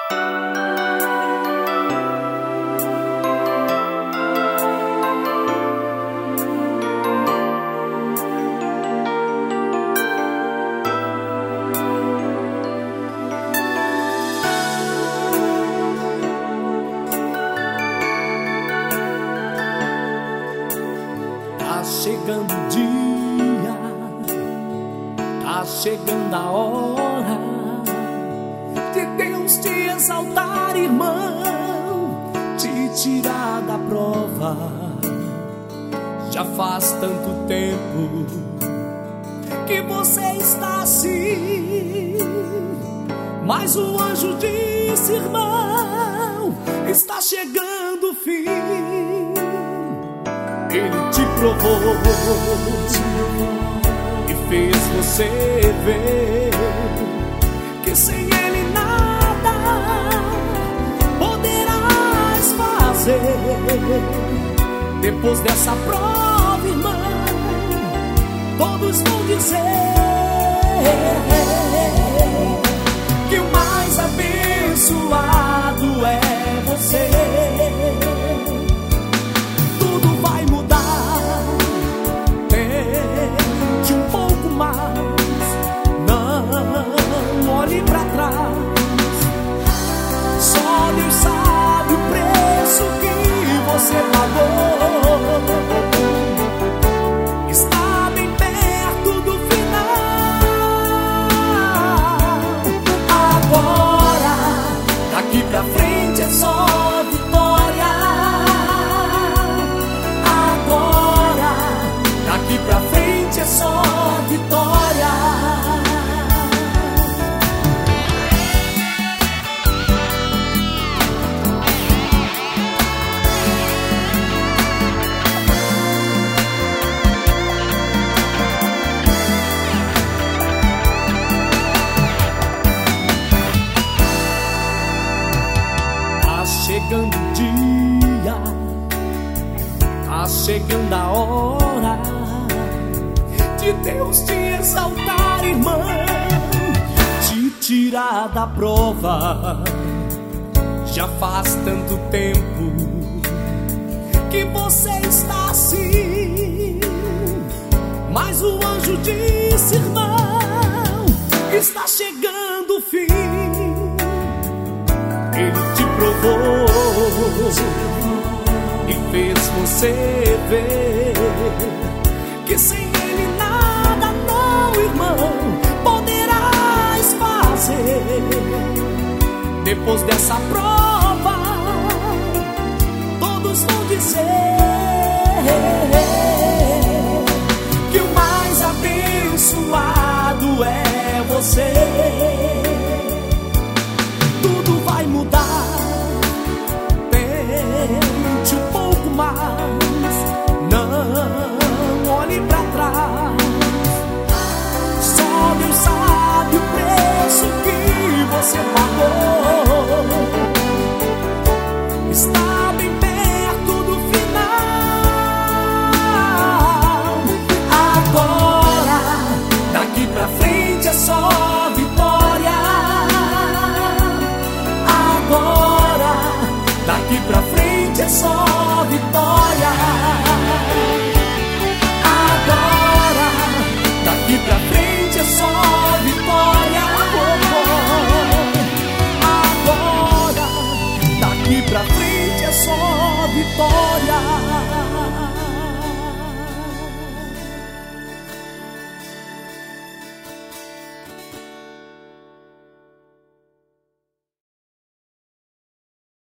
Tá chegando o dia, tá chegando a hora de Deus te exaltar, irmão, te tirar da prova. Já faz tanto tempo que você está assim, mas o anjo disse, irmão, está chegando o fim. Ele te provou e fez você ver que sem Ele nada poderás fazer. Depois dessa prova, irmão, todos vão dizer que o mais abençoado é você. Só Deus sabe o preço que você pagou. Está bem perto do final. Agora, daqui pra frente é só vitória. Agora, daqui pra frente é só vitória. Chegando o dia, tá chegando a hora de Deus te exaltar, irmão, te tirar da prova. Já faz tanto tempo que você está assim, mas o anjo disse, irmão, está chegando o fim. Ele te provou e fez você ver que sem Ele nada, não, irmão, poderás fazer. Depois dessa prova, todos vão dizer que o mais abençoado é você. Tudo vai mudar, tente um pouco mais, não olhe pra trás. Só Deus sabe o preço que você pagou. Está bem perto do final. Agora, daqui pra frente é só vitória. Agora, daqui pra frente é só vitória. Agora, daqui pra frente é só vitória. Agora, daqui pra frente é só vitória.